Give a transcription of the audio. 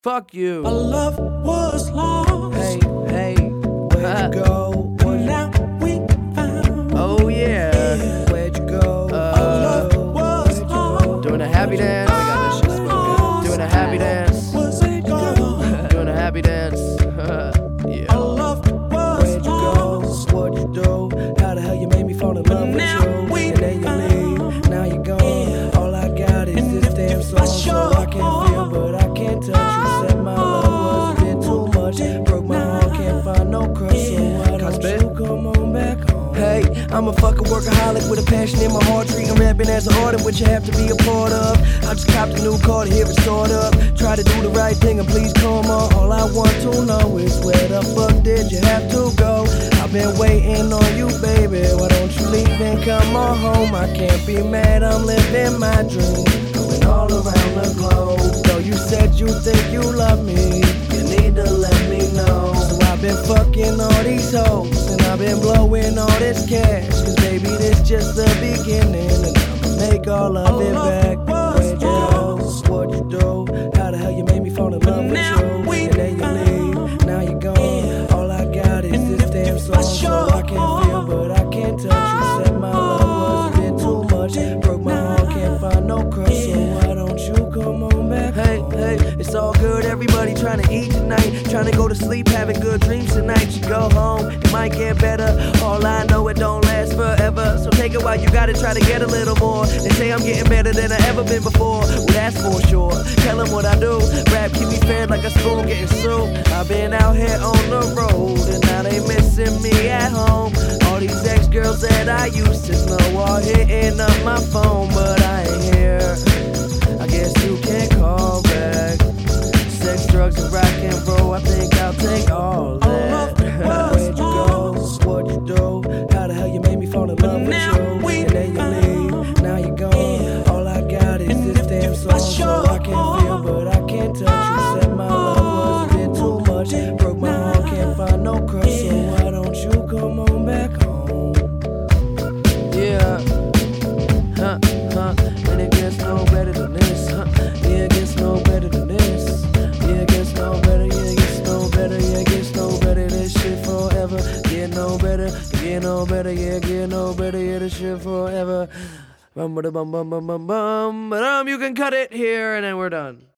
Fuck you. Our love was lost. Hey, hey. Where'd you go? Now we found. Oh yeah. Where'd you go? Our love was lost. Doing a happy dance. I got this shit smoking. Doing a happy dance. Was it gone? Doing a happy dance. Yeah. Our love was Where'd you go? What'd you do? How the hell you made me fall in love with Now you? we And then you leave, now you're gone. All I got is this damn song, so I can feel, but I can't touch you. Said my love was a bit too much. Broke my heart, can't find no crush, so why don't you come on back home? Hey, I'm a fucking workaholic with a passion in my heart, treating rapping as an art, which you have to be a part of. I just copped a new car to hear it start up. Try to do the right thing and please come on. All I want to know is where the fuck did you have to go? I've been waiting on you, baby. Why don't you leave and come on home? I can't be mad, I'm living my dream, going all around the globe. Though you said you think you love me, you need to let me know. So I've been fucking all these hoes, and I've been blowing all this cash, cause baby this just the beginning, and I'ma make all of it back. Where'd you go? What'd you do? How the hell you made me fall in love with you? And then you leave, now you're gone. All I got is this damn song, so I can feel, but I can't touch you. Said my love was a bit too much. Broke my heart, can't find no crush, so why don't you come on back? Hey, hey, it's all good, everybody trying to eat tonight, trying to go to sleep, having good dreams tonight. You go home, it might get better. All I know, it don't last forever, so take it while you gotta try to get a little more. They say I'm getting better than I ever been before, well that's for sure. Tell them what I do, rap keep me fed like a spoon getting soup. I've been out here on the road, and now they missing me at home. All these ex-girls that I used to know are hitting up my phone, but I ain't here. I guess you can't call back. Sex, drugs, and rock and roll, I think I'll take all that. Where'd you go? What'd you do? How the hell you made me fall in love with you? And then you leave, now you're gone. All I got is this damn song, so I can feel, but I can't touch you. Said my love was a bit too much. Broke my heart, can't find no crush, so why don't you come on back home? Yeah. And it gets no better than this. Yeah, it gets no better than this. Yeah, it gets no better. Yeah, it gets no better. Yeah, it gets no better. This shit forever. Get no better. Get no better. Yeah, get no better. Yeah, this shit forever. Bum, bum, bum, bum, bum, bum. You can cut it here, and then we're done.